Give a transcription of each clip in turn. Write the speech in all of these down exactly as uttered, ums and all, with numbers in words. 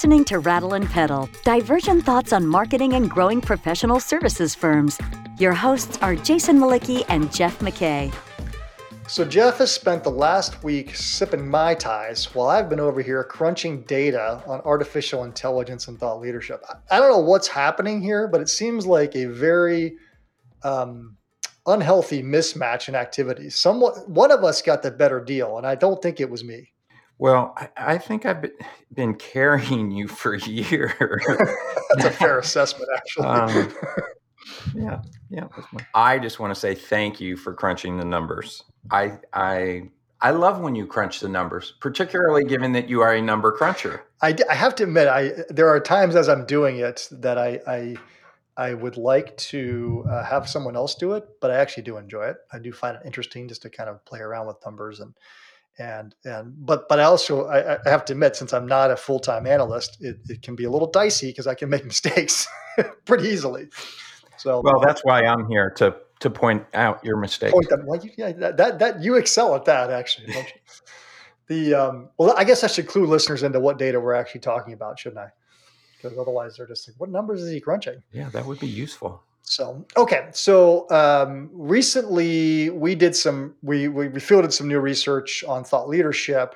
listening to Rattle and Pedal, divergent thoughts on marketing and growing professional services firms. Your hosts are Jason Malicki and Jeff McKay. So Jeff has spent the last week sipping Mai Tais while I've been over here crunching data on artificial intelligence and thought leadership. I don't know what's happening here, but it seems like a very um, unhealthy mismatch in activities. Somewhat, one of us got the better deal, and I don't think it was me. Well, I, I think I've been, been carrying you for years. That's a fair assessment, actually. Um, yeah, yeah. That's my, I just want to say thank you for crunching the numbers. I, I, I love when you crunch the numbers, particularly given that you are a number cruncher. I, I have to admit, I there are times as I'm doing it that I I, I would like to uh, have someone else do it, but I actually do enjoy it. I do find it interesting just to kind of play around with numbers and and and but but I also I, I have to admit, since I'm not a full-time analyst, it, it can be a little dicey because I can make mistakes pretty easily. So well, that's why I'm here to to point out your mistakes. Point them, well, you, yeah, that, that that you excel at that, actually, don't you? The um, well, I guess I should clue listeners into what data we're actually talking about, shouldn't I? Because otherwise, they're just like, "What numbers is he crunching?" Yeah, that would be useful. So okay, so um, recently we did some we, we we fielded some new research on thought leadership,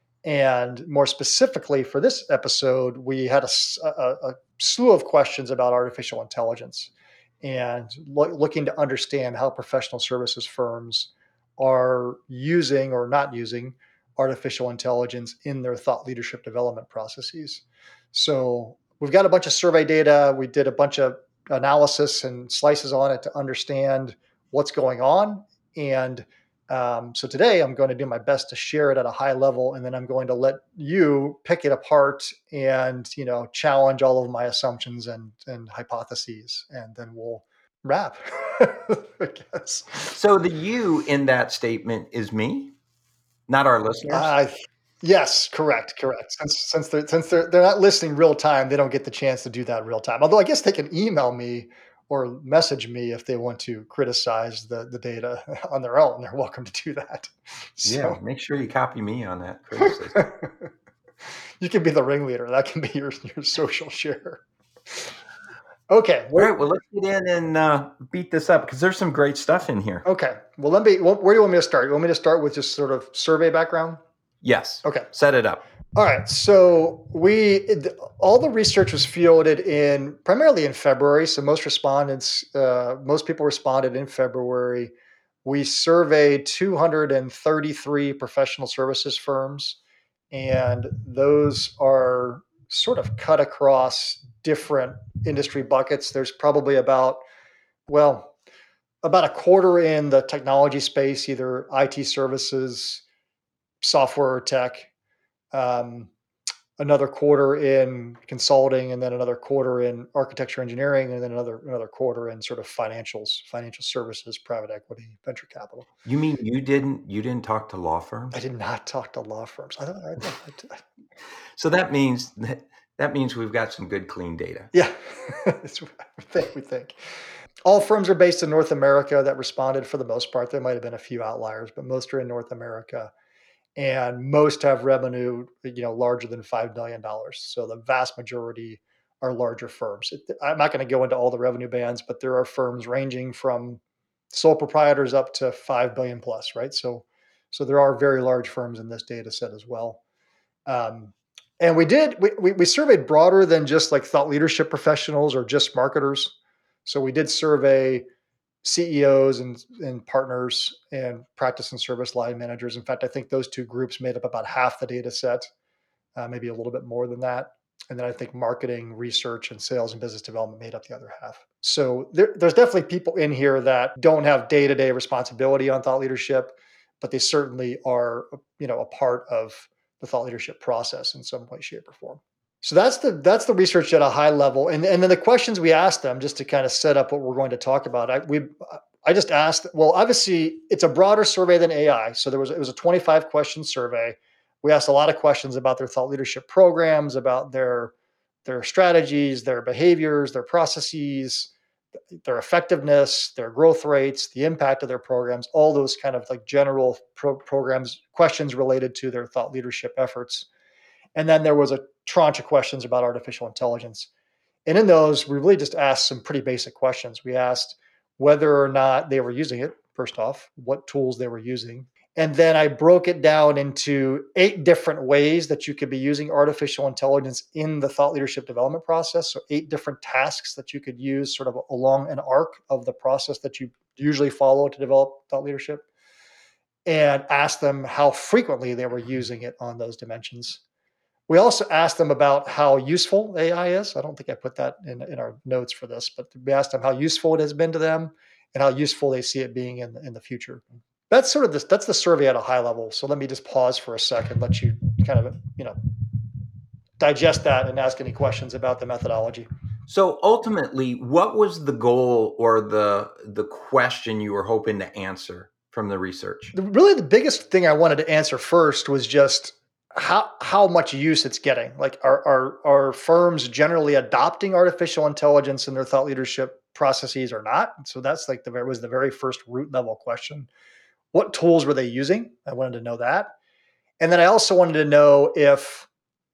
and more specifically for this episode, we had a, a, a slew of questions about artificial intelligence and lo- looking to understand how professional services firms are using or not using artificial intelligence in their thought leadership development processes. So we've got a bunch of survey data. We did a bunch of analysis and slices on it to understand what's going on. And um, so today I'm going to do my best to share it at a high level, and then I'm going to let you pick it apart and, you know, challenge all of my assumptions and, and hypotheses, and then we'll wrap, I guess. So the you in that statement is me, not our listeners? Uh, yes, correct, correct. Since since they're since they're they're not listening real time, they don't get the chance to do that real time. Although I guess they can email me or message me if they want to criticize the, the data on their own. They're welcome to do that. So, yeah, make sure you copy me on that criticism. You can be the ringleader. That can be your, your social share. Okay. All right. Well, let's get in and uh, beat this up because there's some great stuff in here. Okay. Well, let me. Where do you want me to start? You want me to start with just sort of survey background? Yes. Okay. Set it up. All right. So we all the research was fielded in primarily in February. So most respondents, uh, most people responded in February. We surveyed two hundred thirty-three professional services firms, and those are sort of cut across different industry buckets. There's probably about, well, about a quarter in the technology space, either I T services, software or tech. Um, another quarter in consulting, and then another quarter in architecture engineering, and then another another quarter in sort of financials, financial services, private equity, venture capital. You mean you didn't you didn't talk to law firms? I did not talk to law firms. I, I, I, so that means that that means we've got some good clean data. Yeah, that's what we think. We think all firms are based in North America that responded for the most part. There might have been a few outliers, but most are in North America. And most have revenue, you know, larger than five million dollars. So the vast majority are larger firms. I'm not going to go into all the revenue bands, but there are firms ranging from sole proprietors up to five billion plus, right? So, so there are very large firms in this data set as well. Um, and we did, we, we, we surveyed broader than just like thought leadership professionals or just marketers. So we did survey C E Os and, and partners and practice and service line managers. In fact, I think those two groups made up about half the data set, uh, maybe a little bit more than that. And then I think marketing, research, and sales and business development made up the other half. So there, there's definitely people in here that don't have day-to-day responsibility on thought leadership, but they certainly are, you know, a part of the thought leadership process in some way, shape, or form. So that's the that's the research at a high level, and and then the questions we asked them just to kind of set up what we're going to talk about. I we I just asked. Well, obviously it's a broader survey than A I, so there was it was a twenty-five question survey. We asked a lot of questions about their thought leadership programs, about their their strategies, their behaviors, their processes, their effectiveness, their growth rates, the impact of their programs, all those kind of like general pro- programs questions related to their thought leadership efforts. And then there was a tranche of questions about artificial intelligence. And in those, we really just asked some pretty basic questions. We asked whether or not they were using it, first off, what tools they were using. And then I broke it down into eight different ways that you could be using artificial intelligence in the thought leadership development process. So eight different tasks that you could use sort of along an arc of the process that you usually follow to develop thought leadership, and asked them how frequently they were using it on those dimensions. We also asked them about how useful A I is. I don't think I put that in, in our notes for this, but we asked them how useful it has been to them and how useful they see it being in, in the future. That's sort of this, that's the survey at a high level. So let me just pause for a second, let you kind of, you know, digest that and ask any questions about the methodology. So ultimately, what was the goal or the the question you were hoping to answer from the research? The, really, the biggest thing I wanted to answer first was just how how much use it's getting. Like, are are are firms generally adopting artificial intelligence in their thought leadership processes or not? So that's like the was the very first root level question. What tools were they using? I wanted to know that. And then I also wanted to know if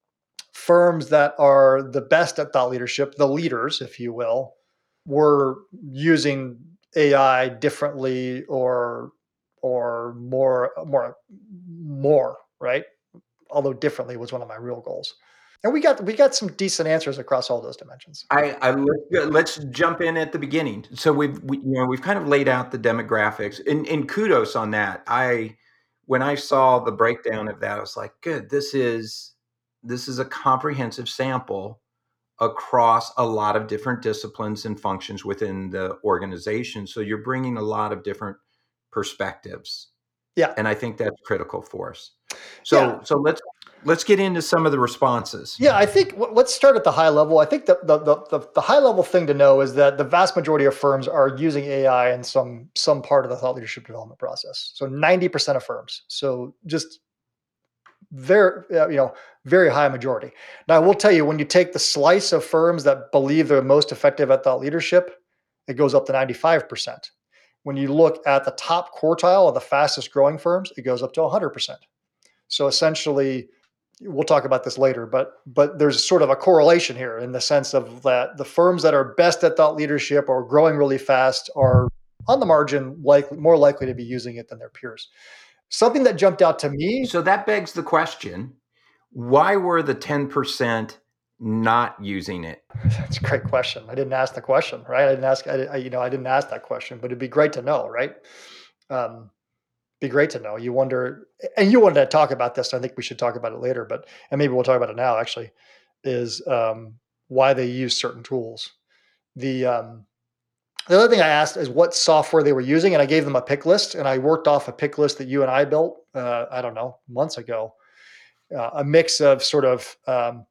firms that are the best at thought leadership, the leaders, if you will, were using A I differently or or more, more, more, right? Although differently was one of my real goals. And we got we got some decent answers across all those dimensions. I, I let's jump in at the beginning. So we've we, you know we've kind of laid out the demographics, and, and kudos on that. I when I saw the breakdown of that, I was like, good. This is this is a comprehensive sample across a lot of different disciplines and functions within the organization. So you're bringing a lot of different perspectives. Yeah, and I think that's critical for us. So yeah. so let's. Let's get into some of the responses. Yeah, I think let's start at the high level. I think the, the the the high level thing to know is that the vast majority of firms are using A I in some some part of the thought leadership development process. So ninety percent of firms. So just very you know very high majority. Now I will tell you, when you take the slice of firms that believe they're most effective at thought leadership, it goes up to ninety-five percent. When you look at the top quartile of the fastest growing firms, it goes up to one hundred percent. So essentially, we'll talk about this later, but but there's sort of a correlation here in the sense of that the firms that are best at thought leadership or growing really fast are on the margin likely more likely to be using it than their peers. Something that jumped out to me. So that begs the question, why were the ten percent not using it? That's a great question. I didn't ask the question, right? I didn't ask, I, I, you know, I didn't ask that question, but it'd be great to know, right? Um, be great to know. You wonder, and you wanted to talk about this. I think we should talk about it later, but, and maybe we'll talk about it now actually, is um, why they use certain tools. The, um, the other thing I asked is what software they were using, and I gave them a pick list, and I worked off a pick list that you and I built, uh, I don't know, months ago, uh, a mix of sort of um,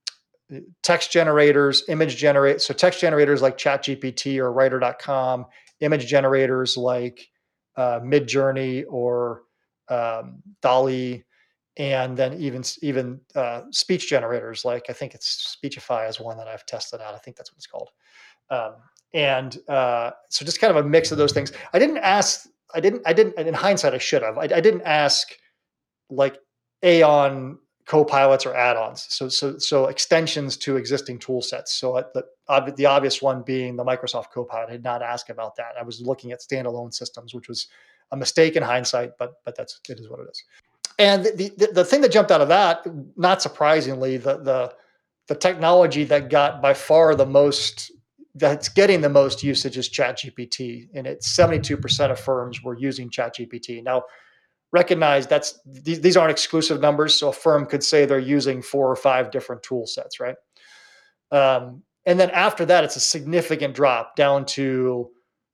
text generators, image generate. So text generators like ChatGPT or writer dot com, image generators like uh, Midjourney or um, DALL-E, and then even even uh, speech generators like, I think it's Speechify is one that I've tested out. I think that's what it's called. Um, and uh, so just kind of a mix of those things. I didn't ask. I didn't. I didn't. In hindsight, I should have. I, I didn't ask like Aon co-pilots or add-ons. So so so extensions to existing tool sets. So at the the obvious one being the Microsoft Copilot. I did not ask about that. I was looking at standalone systems, which was a mistake in hindsight, but but that's it is what it is. And the the, the thing that jumped out of that, not surprisingly, the the the technology that got by far the most, that's getting the most usage is ChatGPT, and it's seventy-two percent of firms were using ChatGPT. Now, recognize that's these, these aren't exclusive numbers, so a firm could say they're using four or five different tool sets, right? Um, and then after that, it's a significant drop down to,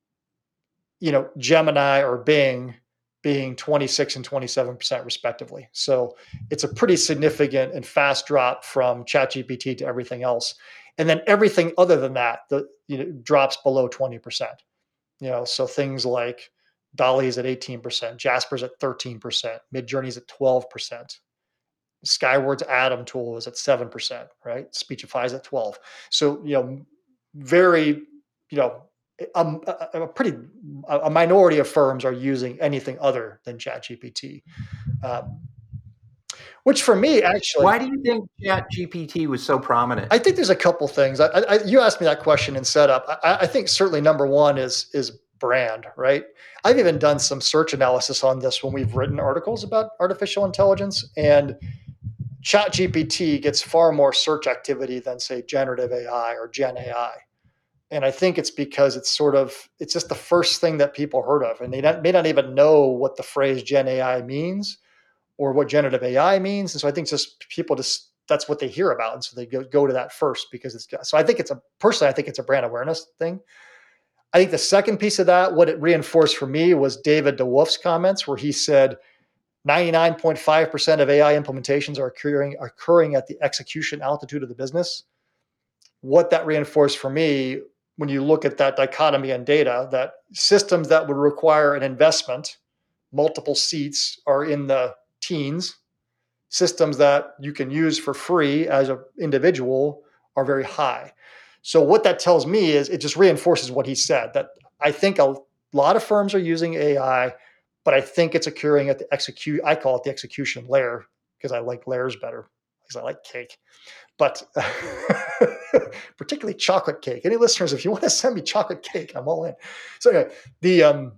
you know, Gemini or Bing being twenty-six and twenty-seven percent respectively. So it's a pretty significant and fast drop from ChatGPT to everything else. And then everything other than that, the you know, drops below twenty percent. You know, so things like DALL-E's at eighteen percent, Jasper's at thirteen percent, Midjourney's at twelve percent. Skyward's Atom tool is at seven percent, right? Speechify's at twelve. So, you know, very, you know, a, a, a pretty, a minority of firms are using anything other than ChatGPT. Um, Which for me, actually, why do you think ChatGPT was so prominent? I think there's a couple things. I, I, you asked me that question in setup. I, I think certainly number one is is brand, right? I've even done some search analysis on this when we've written articles about artificial intelligence, and ChatGPT gets far more search activity than, say, generative A I or Gen A I. And I think it's because it's sort of, it's just the first thing that people heard of. And they not, may not even know what the phrase Gen A I means or what generative A I means. And so I think just people just, that's what they hear about. And so they go, go to that first because it's, so I think it's a, personally, I think it's a brand awareness thing. I think the second piece of that, what it reinforced for me was David DeWolf's comments where he said ninety-nine point five percent of A I implementations are occurring, occurring at the execution altitude of the business. What that reinforced for me, when you look at that dichotomy in data, that systems that would require an investment, multiple seats, are in the teens. Systems that you can use for free as an individual are very high. So what that tells me is it just reinforces what he said, that I think a lot of firms are using A I, but I think it's occurring at the execute, I call it the execution layer because I like layers better because I like cake. But particularly chocolate cake. Any listeners, if you want to send me chocolate cake, I'm all in. So anyway, the um,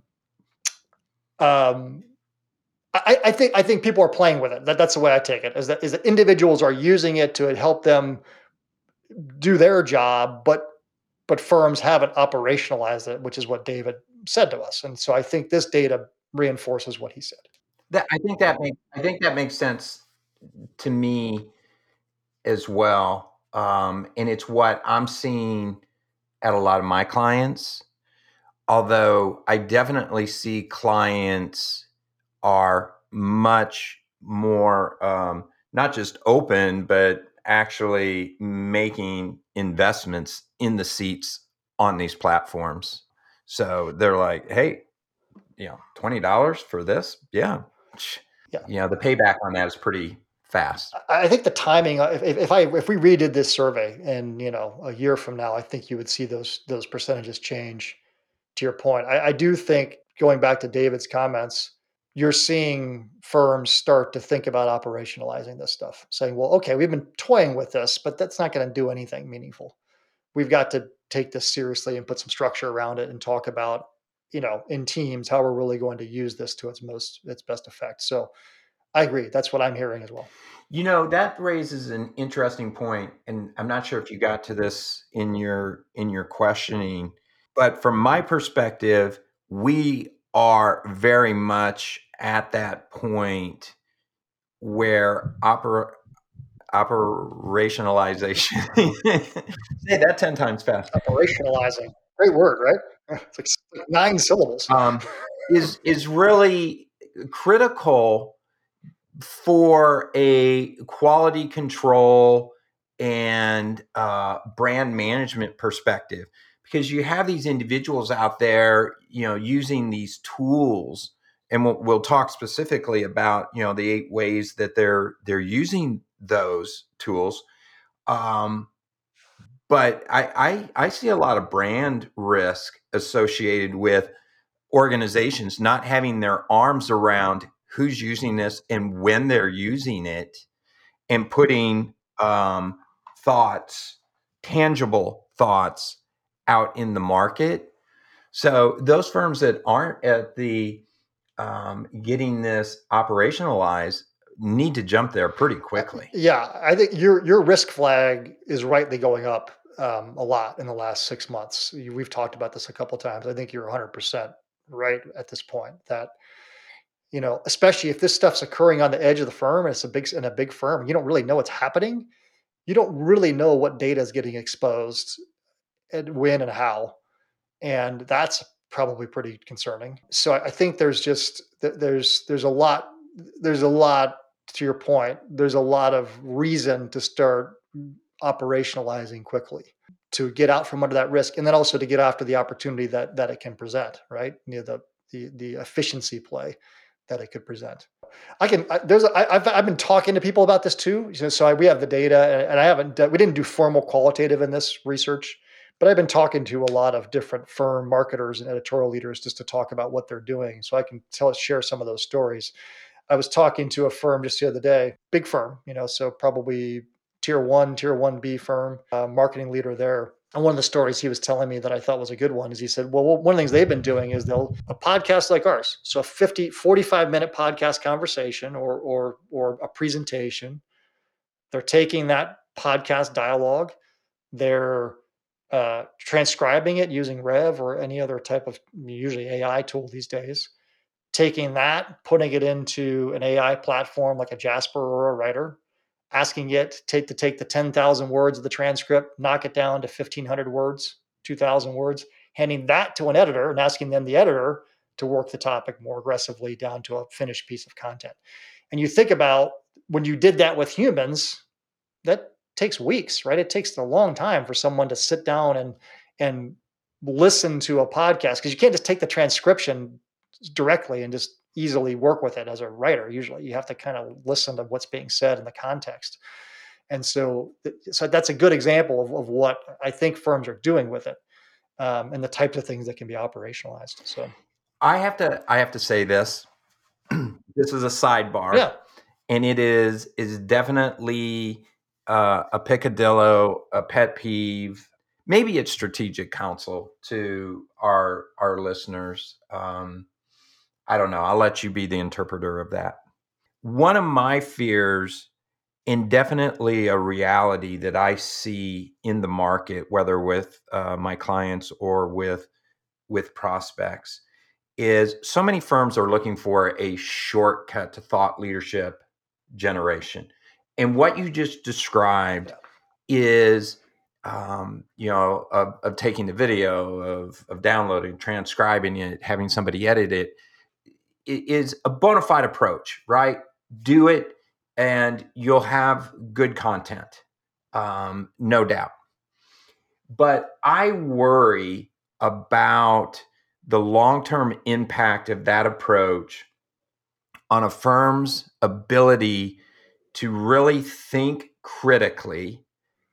um, I, I think I think people are playing with it. That, that's the way I take it. Is that is that individuals are using it to help them do their job, but but firms haven't operationalized it, which is what David said to us. And so I think this data reinforces what he said. That, I think that makes I think that makes sense to me as well. Um, and it's what I'm seeing at a lot of my clients. Although I definitely see clients are much more um, not just open, but actually making investments in the seats on these platforms. So they're like, hey, you know, twenty dollars for this? Yeah. Yeah. You know, the payback on that is pretty fast. I think the timing, if, if I if we redid this survey and, you know, a year from now, I think you would see those those percentages change. To your point, I, I do think, going back to David's comments, you're seeing firms start to think about operationalizing this stuff, saying, well, okay, we've been toying with this, but that's not going to do anything meaningful. We've got to take this seriously and put some structure around it and talk about, you know, in teams, how we're really going to use this to its most, its best effect. So I agree. That's what I'm hearing as well. You know, that raises an interesting point, and I'm not sure if you got to this in your in your questioning, but from my perspective, we are very much at that point where opera, operationalization, say that ten times fast. Operationalizing, great word, right? It's like nine syllables. Um, is is really critical for a quality control and uh, brand management perspective, because you have these individuals out there, you know, using these tools, and we'll, we'll talk specifically about, you know, the eight ways that they're they're using those tools. Um, but I, I I see a lot of brand risk associated with organizations not having their arms around who's using this and when they're using it, and putting um, thoughts, tangible thoughts, out in the market. So those firms that aren't at the um, getting this operationalized need to jump there pretty quickly. Yeah, I think your your risk flag is rightly going up um, a lot in the last six months. We've talked about this a couple of times. I think you're one hundred percent right at this point. That, you know, especially if this stuff's occurring on the edge of the firm, and it's a big in a big firm, you don't really know what's happening. You don't really know what data is getting exposed and when and how, and that's probably pretty concerning. So I think there's just there's there's a lot there's a lot to your point. There's a lot of reason to start operationalizing quickly, to get out from under that risk, and then also to get after the opportunity that that it can present. Right, you know, the the the efficiency play that it could present. I can. I, there's. A, I, I've I've been talking to people about this too. So, so I, we have the data, and, and I haven't. We didn't do formal qualitative in this research, but I've been talking to a lot of different firm marketers and editorial leaders just to talk about what they're doing. So I can tell share some of those stories. I was talking to a firm just the other day, big firm, you know, so probably tier one, tier one B firm, uh, marketing leader there. And one of the stories he was telling me that I thought was a good one is he said, well, one of the things they've been doing is they'll, a podcast like ours, so a fifty, forty-five minute podcast conversation or, or, or a presentation, they're taking that podcast dialogue, they're uh, transcribing it using Rev or any other type of, usually A I tool these days, taking that, putting it into an A I platform like a Jasper or a Writer, asking it to take, to take the ten thousand words of the transcript, knock it down to fifteen hundred words, two thousand words, handing that to an editor and asking then the editor to work the topic more aggressively down to a finished piece of content. And you think about when you did that with humans, that takes weeks, right? It takes a long time for someone to sit down and, and listen to a podcast because you can't just take the transcription directly and just easily work with it as a writer. Usually you have to kind of listen to what's being said in the context. And so, so that's a good example of, of what I think firms are doing with it, um, and the types of things that can be operationalized. So I have to, I have to say this, this is a sidebar, yeah. and it is, is definitely uh, a picadillo, a pet peeve. Maybe it's strategic counsel to our, our listeners. Um, I don't know. I'll let you be the interpreter of that. One of my fears, and definitely a reality that I see in the market, whether with uh, my clients or with with prospects, is so many firms are looking for a shortcut to thought leadership generation. And what you just described Yeah. is, um, you know, of, of taking the video, of, of downloading, transcribing it, having somebody edit it, is a bona fide approach, right? Do it and you'll have good content, um, no doubt. But I worry about the long-term impact of that approach on a firm's ability to really think critically,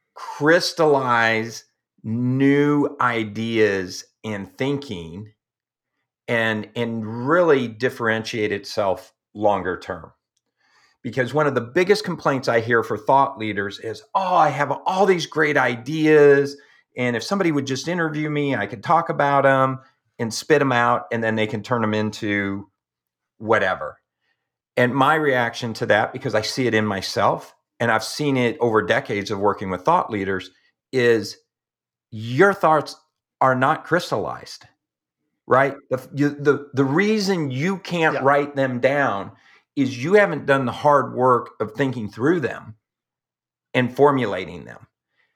crystallize new ideas and thinking, and, and really differentiate itself longer term. Because one of the biggest complaints I hear for thought leaders is, oh, I have all these great ideas, and if somebody would just interview me, I could talk about them and spit them out, and then they can turn them into whatever. And my reaction to that, because I see it in myself, and I've seen it over decades of working with thought leaders, is your thoughts are not crystallized, right? The, you, the, the reason you can't Yeah. write them down is you haven't done the hard work of thinking through them and formulating them.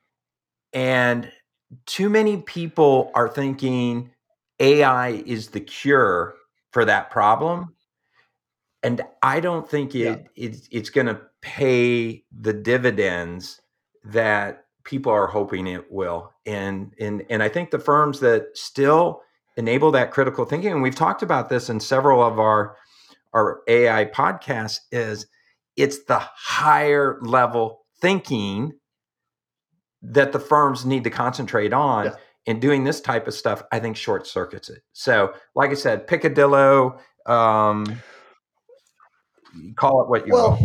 And too many people are thinking A I is the cure for that problem. And I don't think it, Yeah. it it's going to pay the dividends that people are hoping it will. And, and, and I think the firms that still enable that critical thinking, and we've talked about this in several of our our A I podcast, is it's the higher level thinking that the firms need to concentrate on. Yeah. And doing this type of stuff, I think, short circuits it. So, like I said, picadillo, um, call it what you Well, will.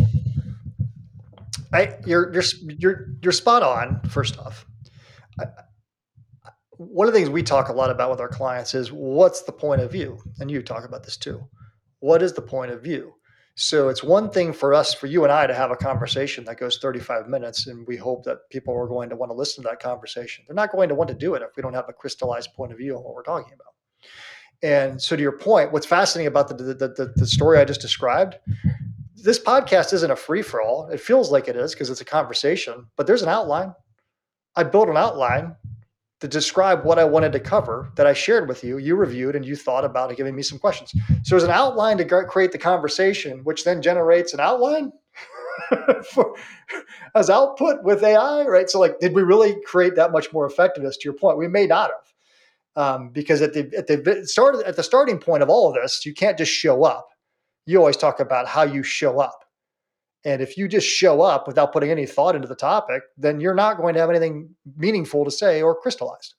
I, you're you're you're you're spot on. First off, I, one of the things we talk a lot about with our clients is what's the point of view, and you talk about this too. What is the point of view? So it's one thing for us, for you and I, to have a conversation that goes thirty-five minutes, and we hope that people are going to want to listen to that conversation. They're not going to want to do it if we don't have a crystallized point of view on what we're talking about. And so to your point, what's fascinating about the the, the, the story I just described, this podcast isn't a free-for-all. It feels like it is because it's a conversation, but there's an outline. I built an outline to describe what I wanted to cover that I shared with you, you reviewed, and you thought about it, giving me some questions. So there's an outline to create the conversation, which then generates an outline for, as output with A I, right? So like, did we really create that much more effectiveness? To your point, we may not have, um, because at the at the start at the starting point of all of this, you can't just show up. You always talk about how you show up. And if you just show up without putting any thought into the topic, then you're not going to have anything meaningful to say or crystallized.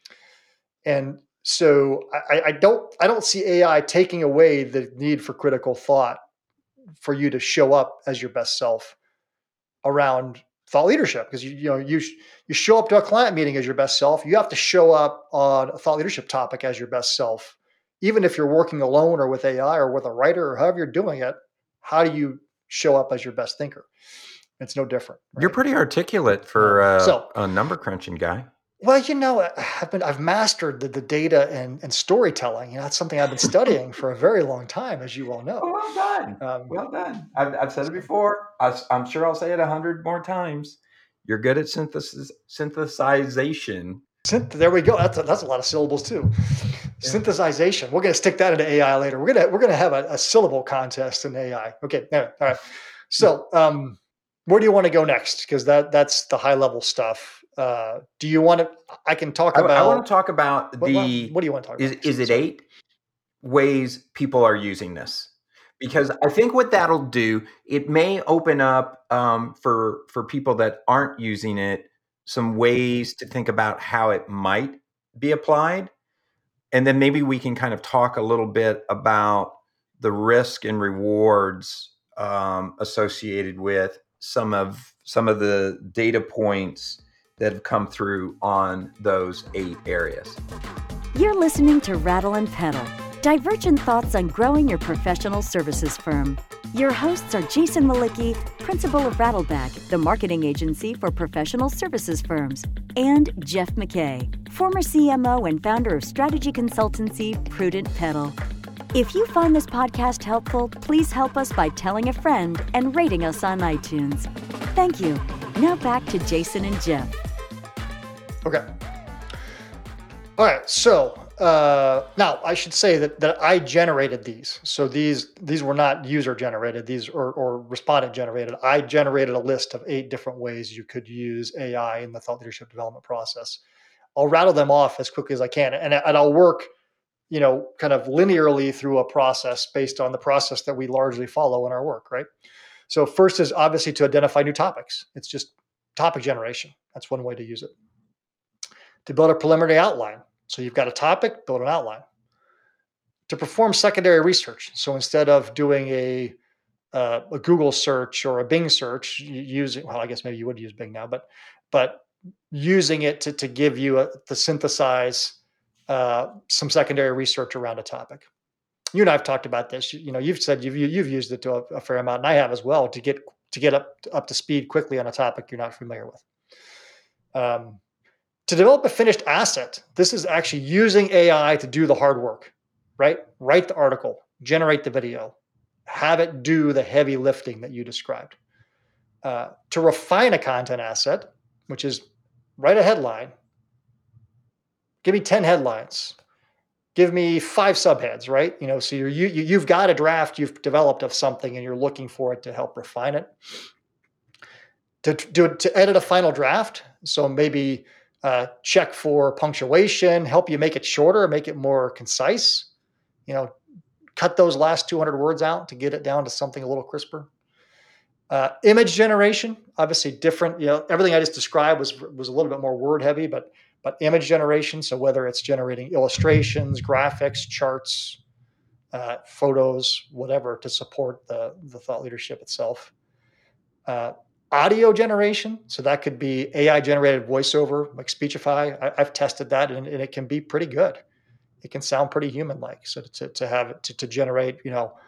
And so I, I don't I don't see A I taking away the need for critical thought for you to show up as your best self around thought leadership. Because you, you know, you, you show up to a client meeting as your best self. You have to show up on a thought leadership topic as your best self. Even if you're working alone or with A I or with a writer or however you're doing it, how do you show up as your best thinker? It's no different. Right? You're pretty articulate for uh, so, a number crunching guy. Well, you know, I've been I've mastered the, the data and, and storytelling. You know, that's something I've been studying for a very long time, as you well know. Oh, well done. Um, well done. I've, I've said it before. I, I'm sure I'll say it a hundred more times. You're good at synthesis, synthesization. Synth, there we go. That's a, that's a lot of syllables too. Yeah. Synthesization. We're going to stick that into A I later. We're gonna we're gonna have a, a syllable contest in A I. Okay. All right. So, um, where do you want to go next? Because that that's the high level stuff. Uh, do you want to? I can talk about. I, I want to talk about the. What, what do you want to talk is, about? Is it eight ways people are using this? Because I think what that'll do, it may open up um, for for people that aren't using it some ways to think about how it might be applied, and then maybe we can kind of talk a little bit about the risk and rewards um, associated with some of some of the data points that have come through on those eight areas. You're listening to Rattle and Pedal, divergent thoughts on growing your professional services firm. Your hosts are Jason Malicki, principal of Rattleback, the marketing agency for professional services firms, and Jeff McKay, former C M O and founder of strategy consultancy Prudent Pedal. If you find this podcast helpful, please help us by telling a friend and rating us on iTunes. Thank you. Now back to Jason and Jeff. Okay. All right. So uh, now I should say that that I generated these. So these these were not user generated. These or, or respondent generated. I generated a list of eight different ways you could use A I in the thought leadership development process. I'll rattle them off as quickly as I can, and and I'll work, you know, kind of linearly through a process based on the process that we largely follow in our work, right? So first is obviously to identify new topics. It's just topic generation. That's one way to use it. To build a preliminary outline. So you've got a topic, build an outline. To perform secondary research. So instead of doing a uh, a Google search or a Bing search, using, well, I guess maybe you would use Bing now, but but using it to, to give you a, to synthesize uh, some secondary research around a topic. You and I have talked about this. You, you know, you've said you've you've used it to a, a fair amount, and I have as well, to get to get up up to speed quickly on a topic you're not familiar with. Um, to develop a finished asset, this is actually using A I to do the hard work, right? Write the article, generate the video, have it do the heavy lifting that you described. Uh, to refine a content asset, which is write a headline, give me ten headlines, give me five subheads, right? You know, so you're, you, you've got a draft you've developed of something and you're looking for it to help refine it. To do to edit a final draft, so maybe uh, check for punctuation, help you make it shorter, make it more concise. You know, cut those last two hundred words out to get it down to something a little crisper. Uh, image generation, obviously different. You know, everything I just described was was a little bit more word heavy, but but image generation. So whether it's generating illustrations, graphics, charts, uh, photos, whatever to support the the thought leadership itself. Uh, audio generation. So that could be A I generated voiceover, like Speechify. I, I've tested that, and, and it can be pretty good. It can sound pretty human-like. So to to have it to, to generate, you know,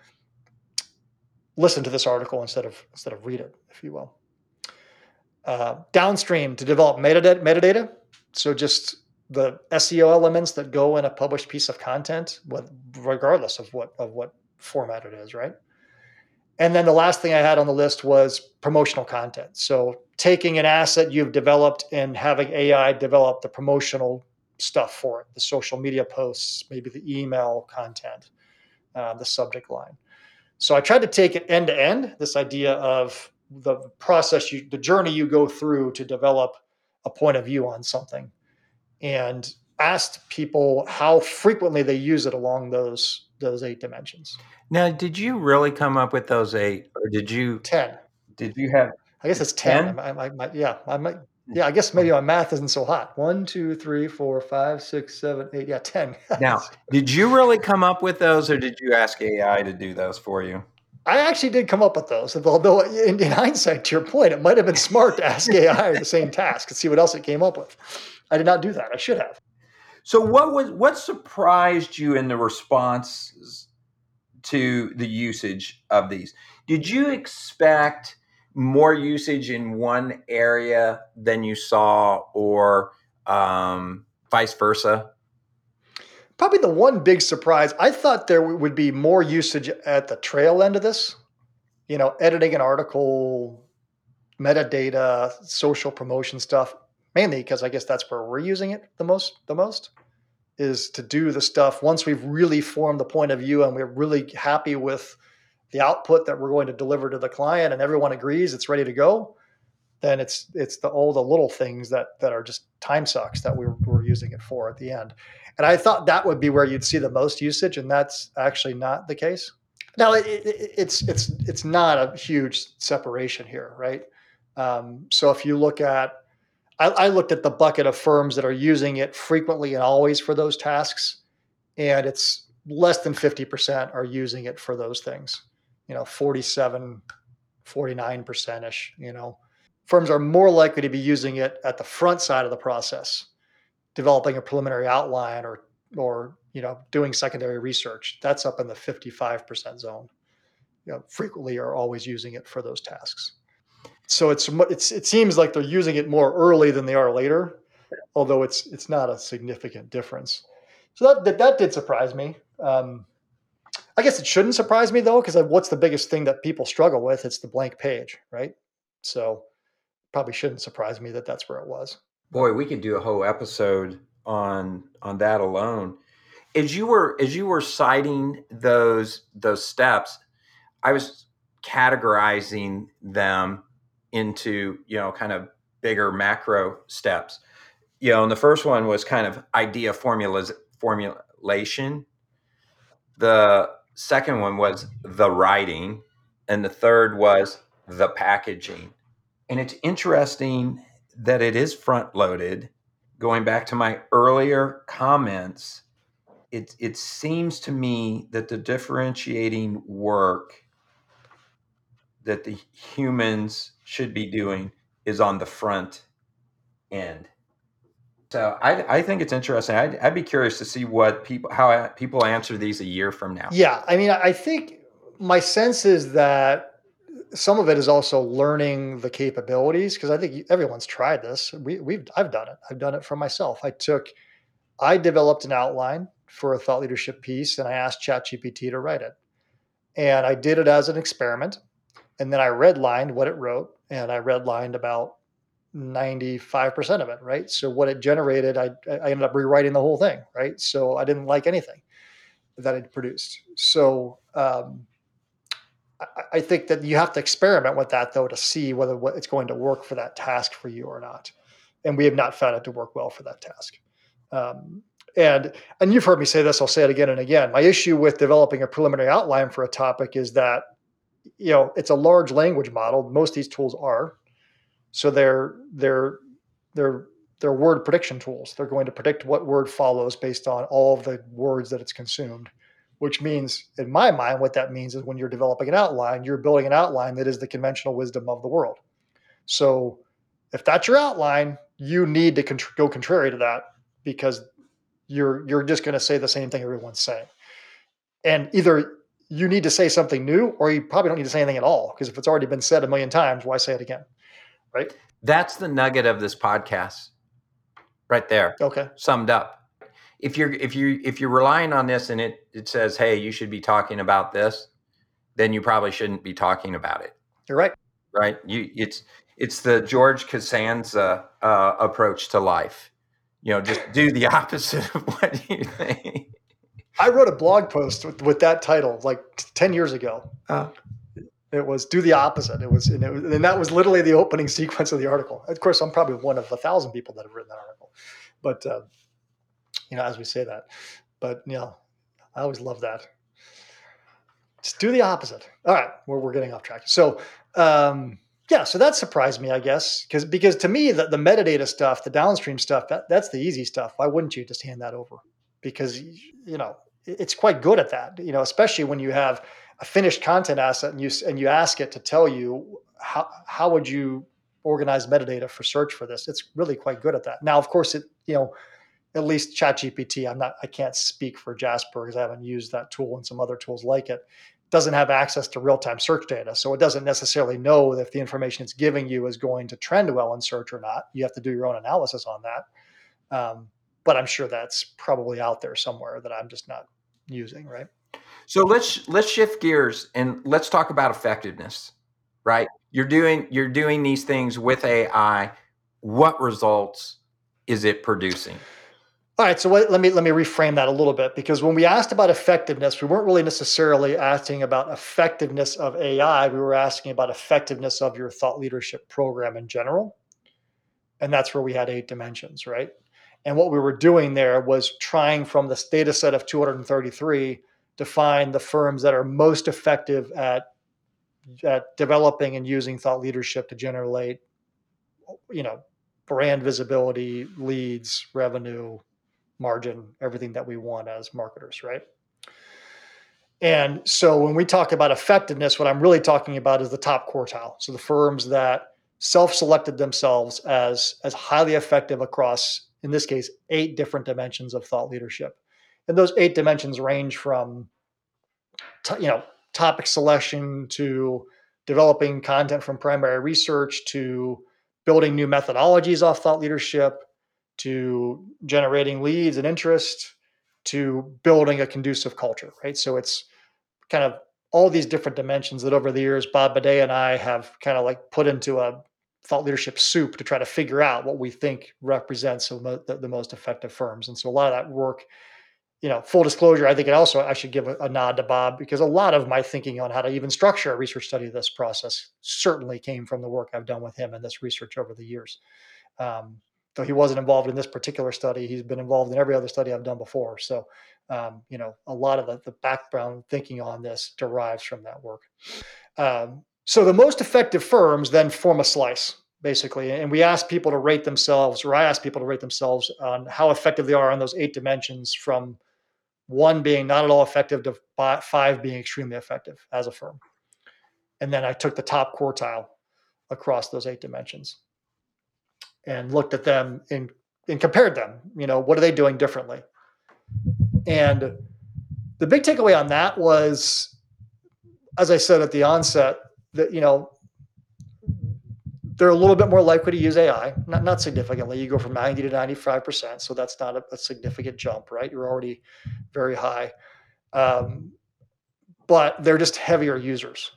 listen to this article instead of instead of read it, if you will. Uh, downstream to develop metadata, metadata. So just the S E O elements that go in a published piece of content, regardless of what of what format it is, right? And then the last thing I had on the list was promotional content. So taking an asset you've developed and having A I develop the promotional stuff for it, the social media posts, maybe the email content, uh, the subject line. So I tried to take it end to end, this idea of the process, you, the journey you go through to develop a point of view on something, and asked people how frequently they use it along those those eight dimensions. Now, did you really come up with those eight, or did you ten? Did you have? I guess it's ten. ten? I, I, I, yeah, I might. Yeah, I guess maybe my math isn't so hot. One, two, three, four, five, six, seven, eight. Yeah, ten. Now, did you really come up with those, or did you ask A I to do those for you? I actually did come up with those, although in, in hindsight, to your point, it might have been smart to ask A I the same task and see what else it came up with. I did not do that. I should have. So what was what surprised you in the responses to the usage of these? Did you expect more usage in one area than you saw, or um, vice versa? Probably the one big surprise, I thought there would be more usage at the trail end of this, you know, editing an article, metadata, social promotion stuff, mainly because I guess that's where we're using it the most, the most is to do the stuff once we've really formed the point of view and we're really happy with the output that we're going to deliver to the client and everyone agrees it's ready to go, then it's it's the all the little things that that are just time sucks that we we're, we're using it for at the end. And I thought that would be where you'd see the most usage, and that's actually not the case. Now it, it, it's it's it's not a huge separation here, right? Um, so if you look at, I, I looked at the bucket of firms that are using it frequently and always for those tasks, and it's less than fifty percent are using it for those things. You know, forty-seven, forty-nine percent ish, you know. Firms are more likely to be using it at the front side of the process, developing a preliminary outline or, or you know, doing secondary research. That's up in the fifty-five percent zone. You know, frequently are always using it for those tasks. So it's it's it seems like they're using it more early than they are later, although it's it's not a significant difference. So that that, that did surprise me. Um, I guess it shouldn't surprise me though, because what's the biggest thing that people struggle with? It's the blank page, right? So probably shouldn't surprise me that that's where it was. Boy, we could do a whole episode on on that alone. As you were as you were citing those those steps, I was categorizing them into, you know, kind of bigger macro steps. You know, and the first one was kind of idea formulas formulation. The second one was the writing, and the third was the packaging. And it's interesting that it is front loaded. Going back to my earlier comments, it, it seems to me that the differentiating work that the humans should be doing is on the front end. So I, I think it's interesting. I'd, I'd be curious to see what people, how people answer these a year from now. Yeah. I mean, I think my sense is that some of it is also learning the capabilities, because I think everyone's tried this. We, we've, I've done it. I've done it for myself. I took, I developed an outline for a thought leadership piece, and I asked ChatGPT to write it. And I did it as an experiment. And then I redlined what it wrote, and I redlined about ninety-five percent of it, right? So what it generated, I, I ended up rewriting the whole thing, right? So I didn't like anything that it produced. So, um, I think that you have to experiment with that, though, to see whether it's going to work for that task for you or not. And we have not found it to work well for that task. Um, and and you've heard me say this, I'll say it again and again. My issue with developing a preliminary outline for a topic is that, you know, it's a large language model. Most of these tools are. So they're they're they're they're word prediction tools. They're going to predict what word follows based on all of the words that it's consumed. Which means, in my mind, what that means is when you're developing an outline, you're building an outline that is the conventional wisdom of the world. So if that's your outline, you need to contr- go contrary to that, because you're you're just going to say the same thing everyone's saying. And either you need to say something new, or you probably don't need to say anything at all, because if it's already been said a million times, why say it again, right? That's the nugget of this podcast right there. Okay. Summed up. If you're if you if you're relying on this and it it says, hey, you should be talking about this, then you probably shouldn't be talking about it. You're right. Right? You it's it's the George Costanza uh, approach to life. You know, just do the opposite of what you think. I wrote a blog post with, with that title like ten years ago. Uh, It was do the opposite. It was, and, it was, and that was literally the opening sequence of the article. Of course, I'm probably one of a thousand people that have written that article, but uh, you know, as we say that, but you know, I always love that. Just do the opposite. All right, we're we're getting off track. So um, yeah, so that surprised me, I guess, because because to me the, the metadata stuff, the downstream stuff, that that's the easy stuff. Why wouldn't you just hand that over? Because you know, it's quite good at that, you know, especially when you have a finished content asset and you and you ask it to tell you how how would you organize metadata for search for this. It's really quite good at that. Now, of course, it you know at least ChatGPT. I'm not I can't speak for Jasper because I haven't used that tool and some other tools like it. Doesn't have access to real-time search data, so it doesn't necessarily know if the information it's giving you is going to trend well in search or not. You have to do your own analysis on that. Um, but I'm sure that's probably out there somewhere that I'm just not using, right? So let's let's shift gears and let's talk about effectiveness, right? You're doing you're doing these things with A I. What results is it producing? All right, so what, let me let me reframe that a little bit, because when we asked about effectiveness, we weren't really necessarily asking about effectiveness of A I. We were asking about effectiveness of your thought leadership program in general, and that's where we had eight dimensions, right? And what we were doing there was trying from this data set of two hundred thirty-three to find the firms that are most effective at at developing and using thought leadership to generate, you know, brand visibility, leads, revenue, margin, everything that we want as marketers, right? And so when we talk about effectiveness, what I'm really talking about is the top quartile. So the firms that self-selected themselves as, as highly effective across, in this case, eight different dimensions of thought leadership. And those eight dimensions range from, t- you know, topic selection to developing content from primary research to building new methodologies off thought leadership, to generating leads and interest, to building a conducive culture, right? So it's kind of all these different dimensions that over the years, Bob Bidet and I have kind of like put into a thought leadership soup to try to figure out what we think represents the, the most effective firms. And so a lot of that work, you know, full disclosure, I think it also, I should give a, a nod to Bob, because a lot of my thinking on how to even structure a research study of this process certainly came from the work I've done with him and this research over the years. Um, Though he wasn't involved in this particular study, he's been involved in every other study I've done before. So, um, you know, a lot of the, the background thinking on this derives from that work. Um, so the most effective firms then form a slice, basically. And we ask people to rate themselves, or I ask people to rate themselves on how effective they are on those eight dimensions, from one being not at all effective to five being extremely effective as a firm. And then I took the top quartile across those eight dimensions and looked at them and, and compared them. You know, what are they doing differently? And the big takeaway on that was, as I said at the onset, that, you know, they're a little bit more likely to use A I, not, not significantly. You go from ninety to ninety-five percent. So that's not a, a significant jump, right? You're already very high. Um, but they're just heavier users.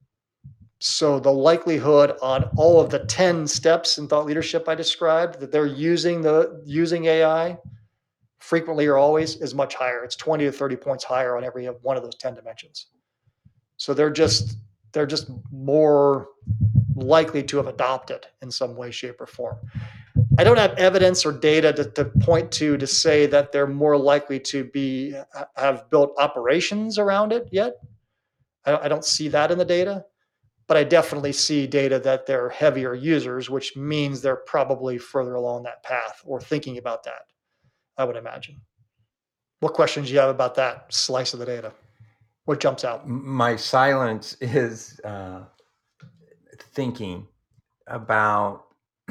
So the likelihood on all of the ten steps in thought leadership I described that they're using the using A I frequently or always is much higher. It's twenty to thirty points higher on every one of those ten dimensions. So they're just they're just more likely to have adopted in some way, shape, or form. I don't have evidence or data to, to point to to say that they're more likely to be have built operations around it yet. I, I don't see that in the data. But I definitely see data that they're heavier users, which means they're probably further along that path or thinking about that, I would imagine. What questions do you have about that slice of the data? What jumps out? My silence is uh, thinking about,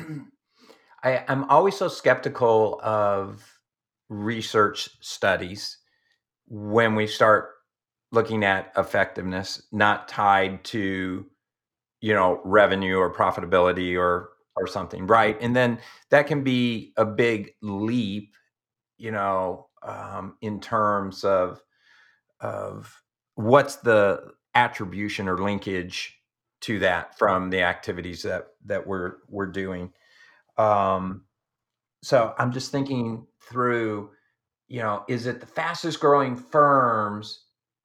I, I'm always so skeptical of research studies when we start looking at effectiveness, not tied to, you know, revenue or profitability or or something, right? And then that can be a big leap, you know, um, in terms of of what's the attribution or linkage to that from the activities that that we're we're doing. Um, so I'm just thinking through, you know, is it the fastest growing firms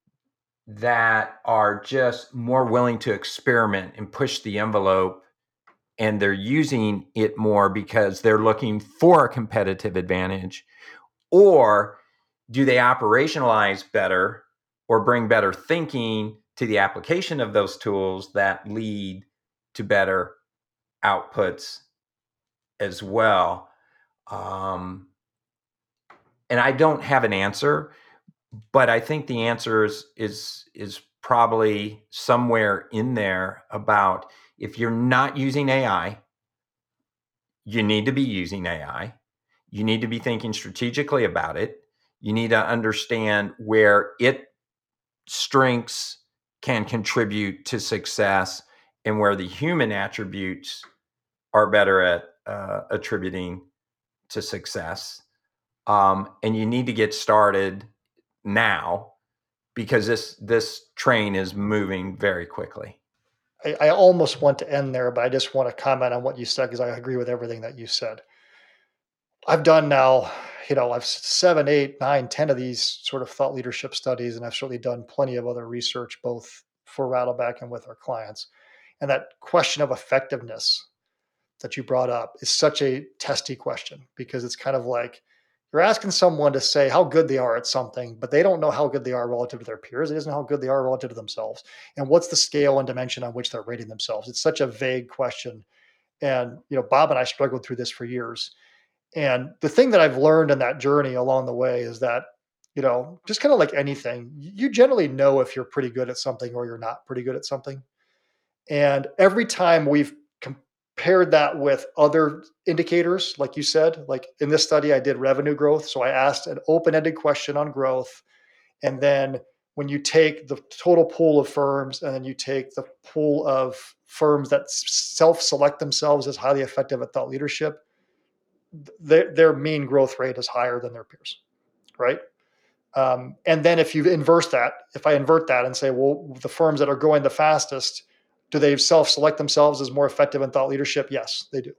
that are just more willing to experiment and push the envelope, and they're using it more because they're looking for a competitive advantage? Or do they operationalize better or bring better thinking to the application of those tools that lead to better outputs as well? Um, and I don't have an answer, but I think the answer is is is probably somewhere in there about if you're not using A I, you need to be using A I. You need to be thinking strategically about it. You need to understand where its strengths can contribute to success and where the human attributes are better at uh, attributing to success. Um, and you need to get started now because this this train is moving very quickly. I, I almost want to end there, but I just want to comment on what you said because I agree with everything that you said. I've done now, you know, I've seven, eight, nine, ten of these sort of thought leadership studies, and I've certainly done plenty of other research, both for Rattleback and with our clients. And that question of effectiveness that you brought up is such a testy question because it's kind of like you're asking someone to say how good they are at something, but they don't know how good they are relative to their peers. They don't know how good they are relative to themselves. And what's the scale and dimension on which they're rating themselves? It's such a vague question. And, you know, Bob and I struggled through this for years. And the thing that I've learned in that journey along the way is that, you know, just kind of like anything, you generally know if you're pretty good at something or you're not pretty good at something. And every time we've compared that with other indicators, like you said, like in this study, I did revenue growth. So I asked an open-ended question on growth. And then when you take the total pool of firms and then you take the pool of firms that self-select themselves as highly effective at thought leadership, their, their mean growth rate is higher than their peers, right? Um, and then if you inverse that, if I invert that and say, well, the firms that are growing the fastest, do they self-select themselves as more effective in thought leadership? Yes, they do.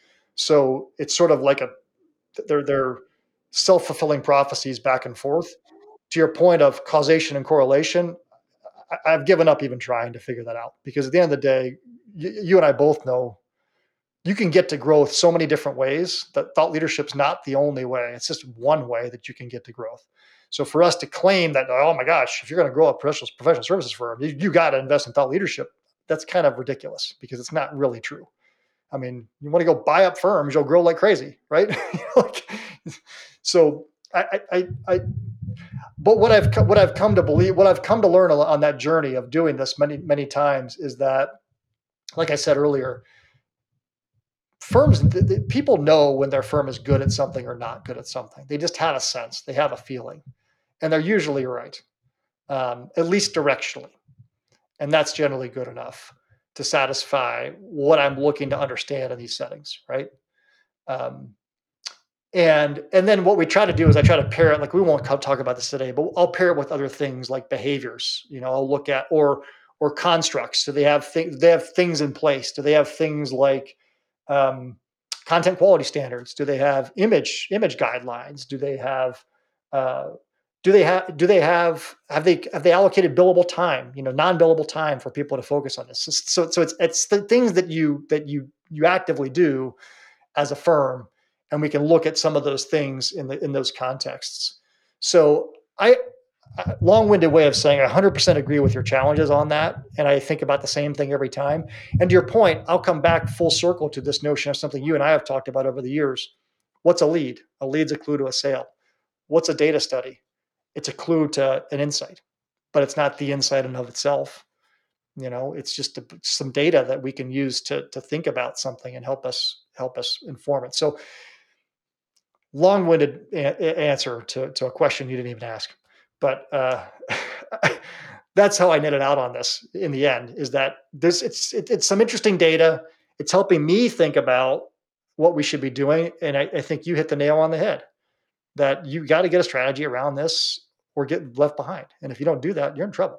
So it's sort of like a, they're, they're self-fulfilling prophecies back and forth. To your point of causation and correlation, I, I've given up even trying to figure that out because at the end of the day, you, you and I both know you can get to growth so many different ways that thought leadership's not the only way. It's just one way that you can get to growth. So for us to claim that, oh my gosh, if you're going to grow a professional, professional services firm, you, you got to invest in thought leadership. That's kind of ridiculous because it's not really true. I mean, you want to go buy up firms, you'll grow like crazy, right? like, so I, I, I, but what I've what I've come to believe, what I've come to learn on that journey of doing this many many times is that, like I said earlier, firms, the, the, people know when their firm is good at something or not good at something. They just have a sense, they have a feeling, and they're usually right, um, at least directionally. And that's generally good enough to satisfy what I'm looking to understand in these settings, right? Um, and and then what we try to do is I try to pair it, like we won't talk about this today, but I'll pair it with other things like behaviors. You know, I'll look at or or constructs. Do they have things? They have things in place? Do they have things like um, content quality standards? Do they have image image guidelines? Do they have uh, Do they have? Do they have? Have they? Have they allocated billable time? You know, non-billable time for people to focus on this. So, so, so it's it's the things that you that you you actively do as a firm, and we can look at some of those things in the in those contexts. So, I, I long-winded way of saying I one hundred percent agree with your challenges on that, and I think about the same thing every time. And to your point, I'll come back full circle to this notion of something you and I have talked about over the years. What's a lead? A lead's a clue to a sale. What's a data study? It's a clue to an insight, but it's not the insight in and of itself. You know, it's just a, some data that we can use to to think about something and help us help us inform it. So, long-winded a- answer to to a question you didn't even ask, but uh, that's how I netted out on this. In the end, is that this it's it, it's some interesting data. It's helping me think about what we should be doing, and I, I think you hit the nail on the head. That you got to get a strategy around this or get left behind. And if you don't do that, you're in trouble.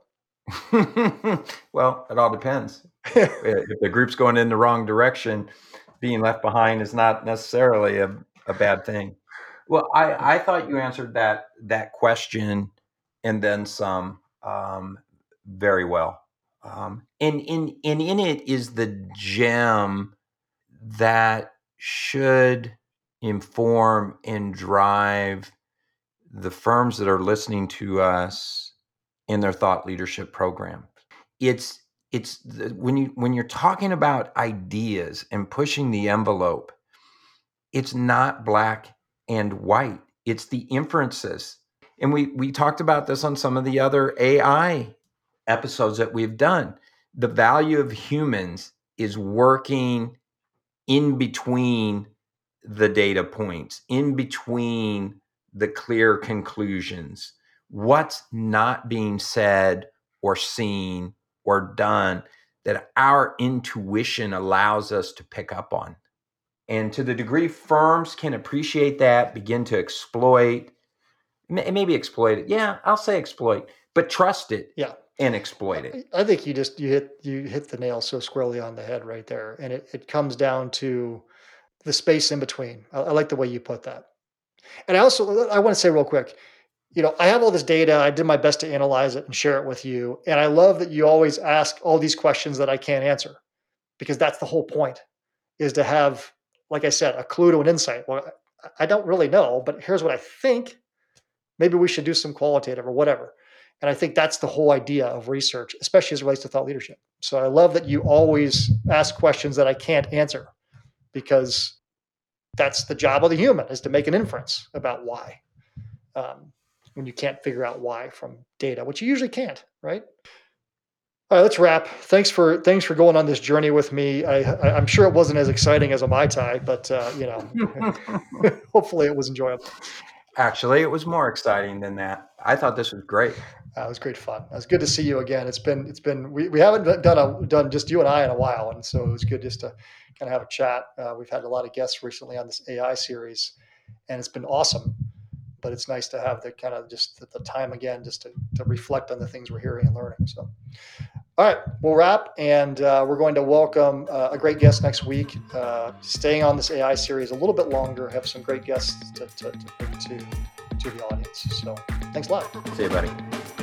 Well, it all depends. If the group's going in the wrong direction, being left behind is not necessarily a, a bad thing. Well, I, I thought you answered that that question and then some um, very well. Um, and, in, and in it is the gem that should inform and drive the firms that are listening to us in their thought leadership program. It's it's the, when you when you're talking about ideas and pushing the envelope, it's not black and white. It's the inferences. And we we talked about this on some of the other A I episodes that we've done. The value of humans is working in between the data points, in between the clear conclusions. What's not being said or seen or done that our intuition allows us to pick up on. And to the degree firms can appreciate that, begin to exploit, maybe exploit it. Yeah, I'll say exploit, but trust it. Yeah. And exploit it. I think you just you hit you hit the nail so squarely on the head right there. And it, it comes down to the space in between. I, I like the way you put that. And I also I want to say real quick, you know, I have all this data. I did my best to analyze it and share it with you. And I love that you always ask all these questions that I can't answer, because that's the whole point, is to have, like I said, a clue to an insight. Well, I don't really know, but here's what I think. Maybe we should do some qualitative or whatever. And I think that's the whole idea of research, especially as it relates to thought leadership. So I love that you always ask questions that I can't answer, because that's the job of the human, is to make an inference about why. Um, when you can't figure out why from data, which you usually can't, right? All right, let's wrap. Thanks for thanks for going on this journey with me. I, I, I'm sure it wasn't as exciting as a Mai Tai, but uh, you know, hopefully it was enjoyable. Actually, it was more exciting than that. I thought this was great. Uh, it was great fun. It was good to see you again. It's been it's been we, we haven't done a done just you and I in a while, and so it was good just to kind of have a chat. Uh, we've had a lot of guests recently on this A I series, and it's been awesome. But it's nice to have the kind of just the, the time again, just to, to reflect on the things we're hearing and learning. So, all right, we'll wrap, and uh, we're going to welcome uh, a great guest next week. Uh, staying on this A I series a little bit longer, have some great guests to to, to bring to to the audience. So, thanks a lot. See you, buddy.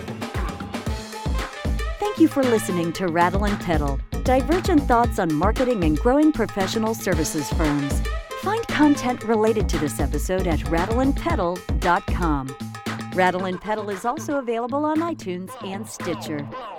Thank you for listening to Rattle and Pedal, divergent thoughts on marketing and growing professional services firms. Find content related to this episode at rattle and pedal dot com. Rattle and Pedal is also available on iTunes and Stitcher.